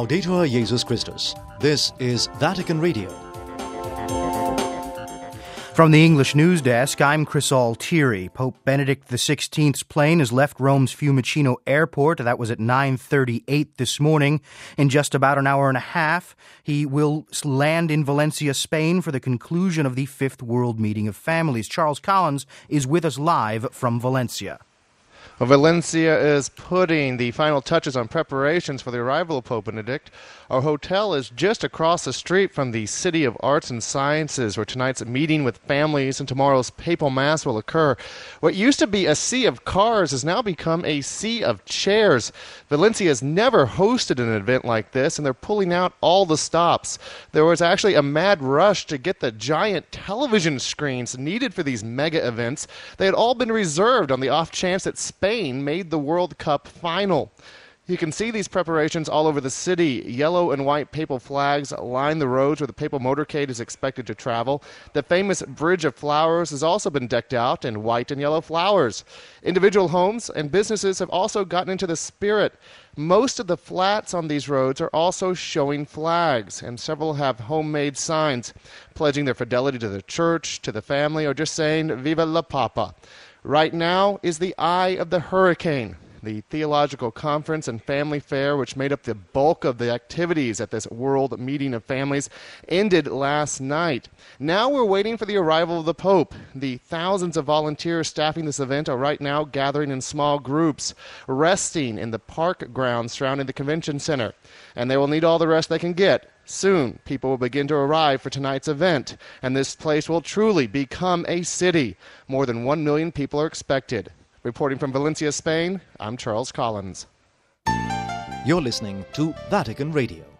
Laudetur Jesus Christus. This is Vatican Radio. From the English news desk, I'm Chris Altieri. Pope Benedict XVI's plane has left Rome's Fiumicino airport. That was at 9:38 this morning. In just about an hour and a half, he will land in Valencia, Spain for the conclusion of the Fifth World Meeting of Families. Charles Collins is with us live from Valencia. Well, Valencia is putting the final touches on preparations for the arrival of Pope Benedict. Our hotel is just across the street from the City of Arts and Sciences, where tonight's meeting with families and tomorrow's papal mass will occur. What used to be a sea of cars has now become a sea of chairs. Valencia has never hosted an event like this, and they're pulling out all the stops. There was actually a mad rush to get the giant television screens needed for these mega events. They had all been reserved on the off chance that Spain made the World Cup final. You can see these preparations all over the city. Yellow and white papal flags line the roads where the papal motorcade is expected to travel. The famous Bridge of Flowers has also been decked out in white and yellow flowers. Individual homes and businesses have also gotten into the spirit. Most of the flats on these roads are also showing flags, and several have homemade signs pledging their fidelity to the church, to the family, or just saying, Viva la Papa. Right now is the eye of the hurricane. The Theological Conference and Family Fair, which made up the bulk of the activities at this World Meeting of Families, ended last night. Now we're waiting for the arrival of the Pope. The thousands of volunteers staffing this event are right now gathering in small groups, resting in the park grounds surrounding the convention center. And they will need all the rest they can get. Soon, people will begin to arrive for tonight's event, and this place will truly become a city. More than 1 million people are expected. Reporting from Valencia, Spain, I'm Charles Collins. You're listening to Vatican Radio.